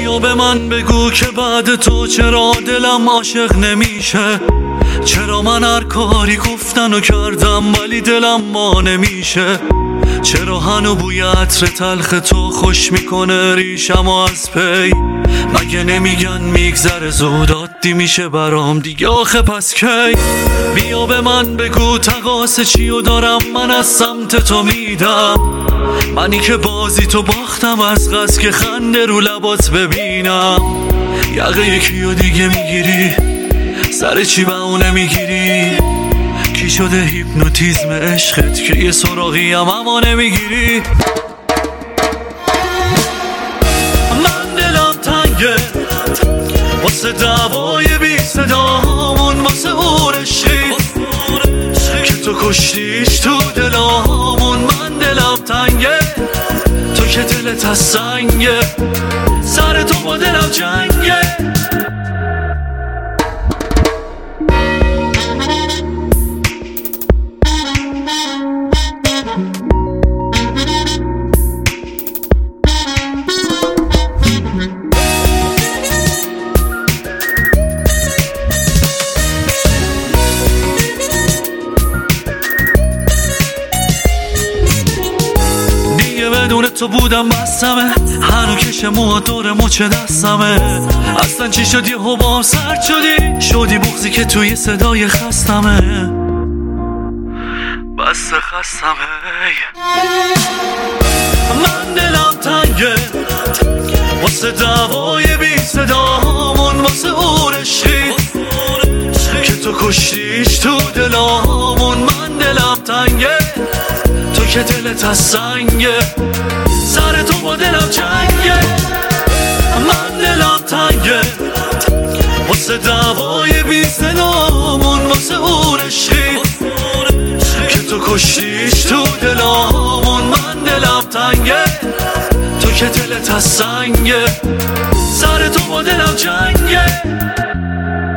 بیا به من بگو که بعد تو چرا دلم عاشق نمیشه، چرا من هر کاری گفتن و کردم ولی دلم ما نمیشه، چرا هنو بوی عطر تلخ تو خوش میکنه ریشم و از پی، مگه نمیگن میگذره زود عادی میشه برام دیگه آخه پس کی؟ بیا به من بگو تقاص چیو دارم من از سمت تو میدم، منی که بازی تو باختم از قصد که خنده رو لبات ببینم، یقه یکیو دیگه میگیری سر چی بهونه میگیری، کی شده هیپنوتیزم عشقت که یه سراغی هم اما نمیگیری. من دلم تنگه واسه دعوای بی صدامون، واسه اون عشقی که تو کشتیش تو دلامون. من دلم تنگه تو که دلت از سنگه، سر تو با دلم جنگه. بدون تو بودم بستمه، هنو کش موها دور مچ دستمه، اصلا چی شد یه با سرد شدی بغزی که توی صدای خستمه، بس خستمه. من دلم تنگه واسه دعوای بی صدامون، واسه اون عشقی که تو کشتیش تو دلامون. من دلم تنگه تو که دلت از سنگه، سر تو با دلم جنگه. من دلم تنگه واسه دعوای بی صدامون، واسه اون عشقی که تو کشتیش تو دلامون. من دلم تنگه تو که دلت از سنگه، سر تو با دلم جنگه.